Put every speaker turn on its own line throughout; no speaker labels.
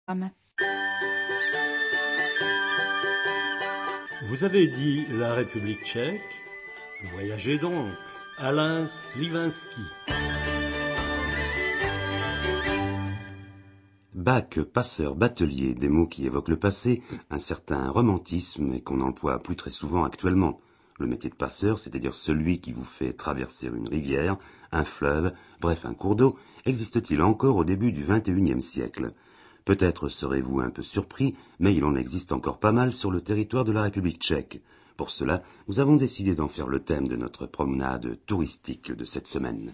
Vous avez dit la République tchèque? Voyagez donc. Alain Slivinski.
Bac, passeur, batelier, des mots qui évoquent le passé, un certain romantisme et qu'on n'emploie plus très souvent actuellement. Le métier de passeur, c'est-à-dire celui qui vous fait traverser une rivière, un fleuve, bref un cours d'eau, existe-t-il encore au début du XXIe siècle? Peut-être serez-vous un peu surpris, mais il en existe encore pas mal sur le territoire de la République tchèque. Pour cela, nous avons décidé d'en faire le thème de notre promenade touristique de cette semaine.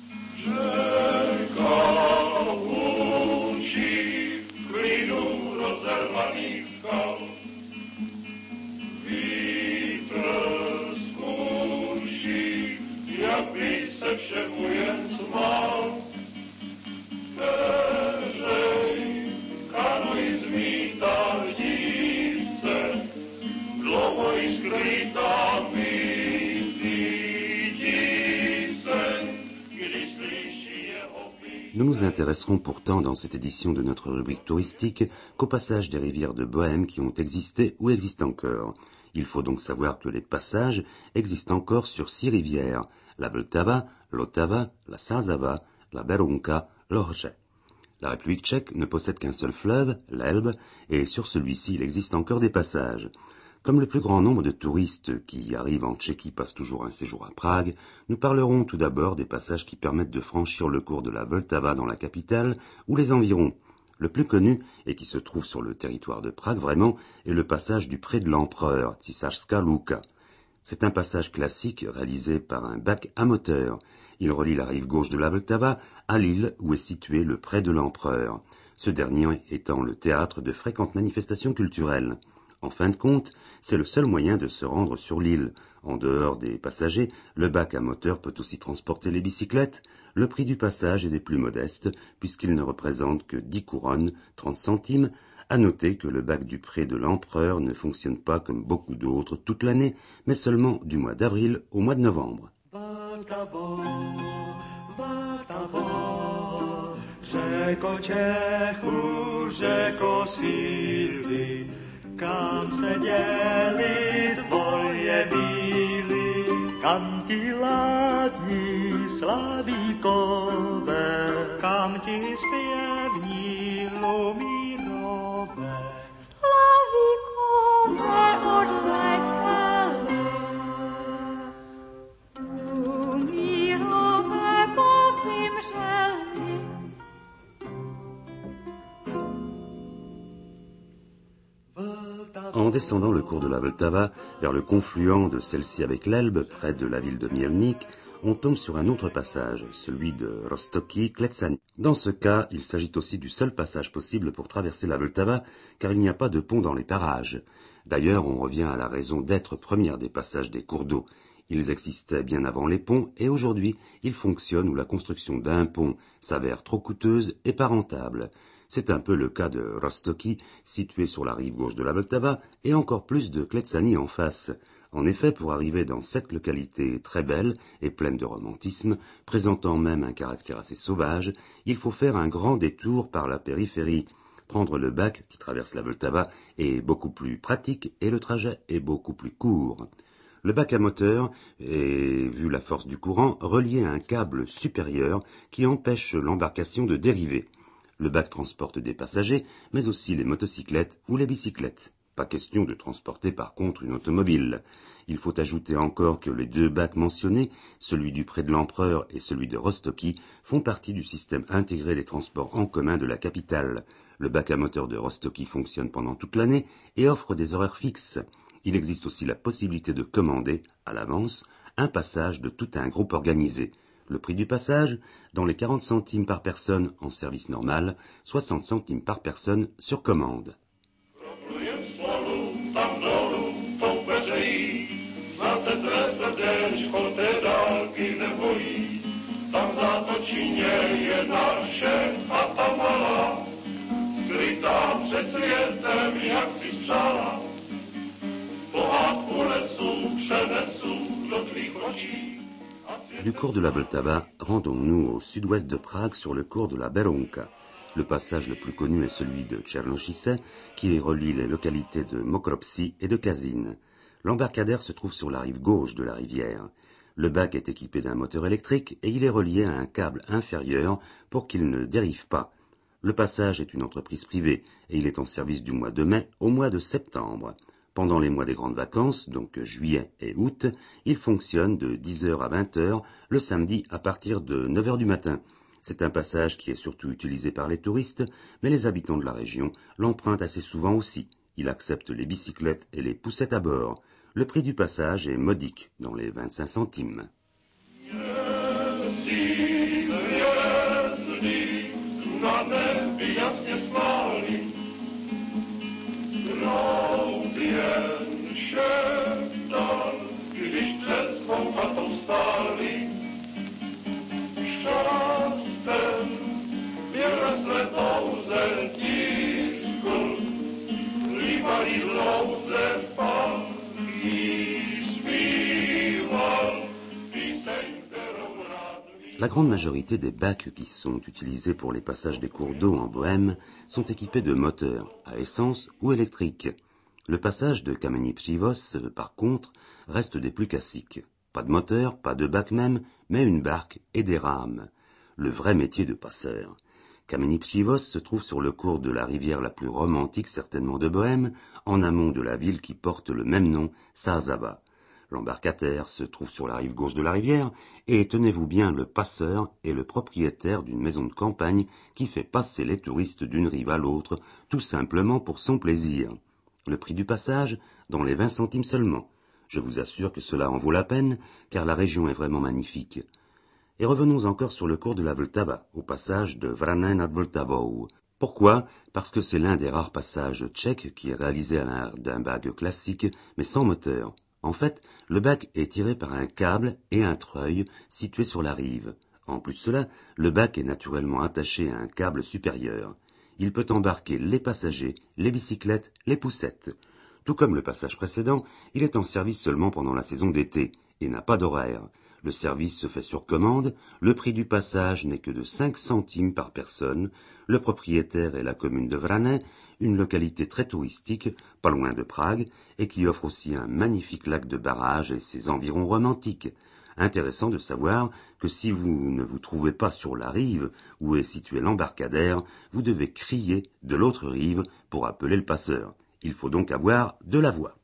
Nous nous intéresserons pourtant dans cette édition de notre rubrique touristique qu'au passage des rivières de Bohême qui ont existé ou existent encore. Il faut donc savoir que les passages existent encore sur 6 rivières, la Vltava, l'Otava, la Sázava, la Berounka, l'Orge. La République tchèque ne possède qu'un seul fleuve, l'Elbe, et sur celui-ci il existe encore des passages. Comme le plus grand nombre de touristes qui arrivent en Tchéquie passent toujours un séjour à Prague, nous parlerons tout d'abord des passages qui permettent de franchir le cours de la Vltava dans la capitale ou les environs. Le plus connu, et qui se trouve sur le territoire de Prague vraiment, est le passage du Pré de l'Empereur, Císařská Louka. C'est un passage classique réalisé par un bac à moteur. Il relie la rive gauche de la Vltava à l'île où est situé le Pré de l'Empereur, ce dernier étant le théâtre de fréquentes manifestations culturelles. En fin de compte, c'est le seul moyen de se rendre sur l'île. En dehors des passagers, le bac à moteur peut aussi transporter les bicyclettes. Le prix du passage est des plus modestes, puisqu'il ne représente que 10 couronnes, 30 centimes. À noter que le bac du Pré de l'Empereur ne fonctionne pas comme beaucoup d'autres toute l'année, mais seulement du mois d'avril au mois de novembre.
Řeko Čechu, řeko síly, kam se děli tvoje bíly, kam ti ladní slavíkové, kam ti zpěvní lumírové.
Slavíkové odletěli, lumírové povymřeli.
En descendant le cours de la Vltava, vers le confluent de celle-ci avec l'Elbe, près de la ville de Mělník, on tombe sur un autre passage, celui de Roztoky Klecany. Dans ce cas, il s'agit aussi du seul passage possible pour traverser la Vltava, car il n'y a pas de pont dans les parages. D'ailleurs, on revient à la raison d'être première des passages des cours d'eau. Ils existaient bien avant les ponts, et aujourd'hui, ils fonctionnent où la construction d'un pont s'avère trop coûteuse et pas rentable. C'est un peu le cas de Roztoky, situé sur la rive gauche de la Vltava, et encore plus de Klecany en face. En effet, pour arriver dans cette localité très belle et pleine de romantisme, présentant même un caractère assez sauvage, il faut faire un grand détour par la périphérie. Prendre le bac qui traverse la Vltava est beaucoup plus pratique et le trajet est beaucoup plus court. Le bac à moteur est, vu la force du courant, relié à un câble supérieur qui empêche l'embarcation de dériver. Le bac transporte des passagers, mais aussi les motocyclettes ou les bicyclettes. Pas question de transporter par contre une automobile. Il faut ajouter encore que les 2 bacs mentionnés, celui du Pré de l'Empereur et celui de Roztoky, font partie du système intégré des transports en commun de la capitale. Le bac à moteur de Roztoky fonctionne pendant toute l'année et offre des horaires fixes. Il existe aussi la possibilité de commander, à l'avance, un passage de tout un groupe organisé. Le prix du passage, dans les 40 centimes par personne en service normal, 60 centimes par personne sur commande. Du cours de la Vltava, rendons-nous au sud-ouest de Prague sur le cours de la Berounka. Le passage le plus connu est celui de Czernošice, qui relie les localités de Mokropci et de Kazin. L'embarcadère se trouve sur la rive gauche de la rivière. Le bac est équipé d'un moteur électrique et il est relié à un câble inférieur pour qu'il ne dérive pas. Le passage est une entreprise privée et il est en service du mois de mai au mois de septembre. Pendant les mois des grandes vacances, donc juillet et août, il fonctionne de 10h à 20h, le samedi à partir de 9h du matin. C'est un passage qui est surtout utilisé par les touristes, mais les habitants de la région l'empruntent assez souvent aussi. Il accepte les bicyclettes et les poussettes à bord. Le prix du passage est modique, dans les 25 centimes. La grande majorité des bacs qui sont utilisés pour les passages des cours d'eau en Bohême sont équipés de moteurs, à essence ou électriques. Le passage de Kamení Přívoz, par contre, reste des plus classiques. Pas de moteur, pas de bac même, mais une barque et des rames. Le vrai métier de passeur. Kamení Přívoz se trouve sur le cours de la rivière la plus romantique certainement de Bohême, en amont de la ville qui porte le même nom, Sázava. L'embarcadère se trouve sur la rive gauche de la rivière, et tenez-vous bien, le passeur est le propriétaire d'une maison de campagne qui fait passer les touristes d'une rive à l'autre, tout simplement pour son plaisir. Le prix du passage, dans les 20 centimes seulement. Je vous assure que cela en vaut la peine, car la région est vraiment magnifique. Et revenons encore sur le cours de la Vltava, au passage de Vranen nad Vltavou. Pourquoi ? Parce que c'est l'un des rares passages tchèques qui est réalisé à l'air d'un bac classique, mais sans moteur. En fait, le bac est tiré par un câble et un treuil situés sur la rive. En plus de cela, le bac est naturellement attaché à un câble supérieur. Il peut embarquer les passagers, les bicyclettes, les poussettes. Tout comme le passage précédent, il est en service seulement pendant la saison d'été et n'a pas d'horaire. Le service se fait sur commande, le prix du passage n'est que de 5 centimes par personne. Le propriétaire est la commune de Vranen, une localité très touristique, pas loin de Prague, et qui offre aussi un magnifique lac de barrage et ses environs romantiques. Intéressant de savoir que si vous ne vous trouvez pas sur la rive où est situé l'embarcadère, vous devez crier de l'autre rive pour appeler le passeur. Il faut donc avoir de la voix.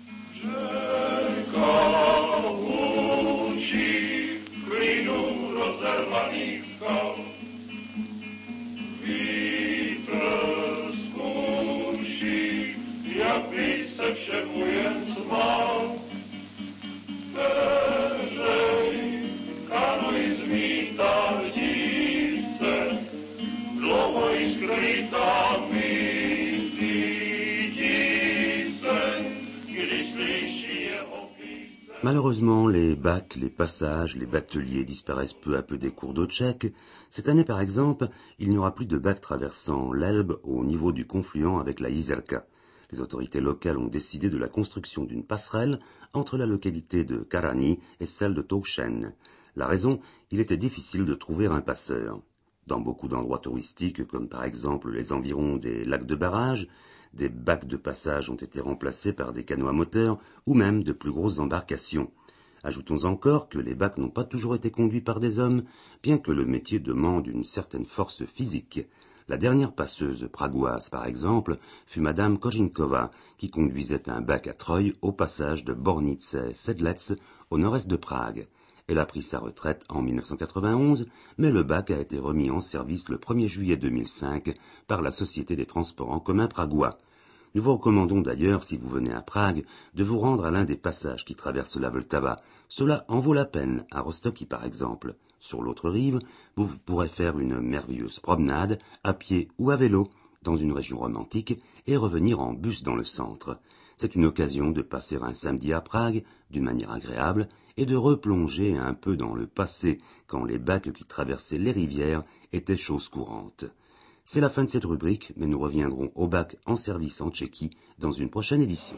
Malheureusement, les bacs, les passages, les bateliers disparaissent peu à peu des cours d'eau tchèques. Cette année, par exemple, il n'y aura plus de bacs traversant l'Elbe au niveau du confluent avec la Jizerka. Les autorités locales ont décidé de la construction d'une passerelle entre la localité de Karani et celle de Touchen. La raison, il était difficile de trouver un passeur. Dans beaucoup d'endroits touristiques, comme par exemple les environs des lacs de barrage, des bacs de passage ont été remplacés par des canots à moteur ou même de plus grosses embarcations. Ajoutons encore que les bacs n'ont pas toujours été conduits par des hommes, bien que le métier demande une certaine force physique. La dernière passeuse pragoise, par exemple, fut Madame Kozinkova, qui conduisait un bac à treuil au passage de Bornice-Sedlec, au nord-est de Prague. Elle a pris sa retraite en 1991, mais le bac a été remis en service le 1er juillet 2005 par la Société des transports en commun pragois. Nous vous recommandons d'ailleurs, si vous venez à Prague, de vous rendre à l'un des passages qui traversent la Vltava. Cela en vaut la peine, à Rostoki par exemple. Sur l'autre rive, vous pourrez faire une merveilleuse promenade, à pied ou à vélo, dans une région romantique, et revenir en bus dans le centre. C'est une occasion de passer un samedi à Prague, d'une manière agréable, et de replonger un peu dans le passé, quand les bacs qui traversaient les rivières étaient chose courante. C'est la fin de cette rubrique, mais nous reviendrons au bac en service en Tchéquie dans une prochaine édition.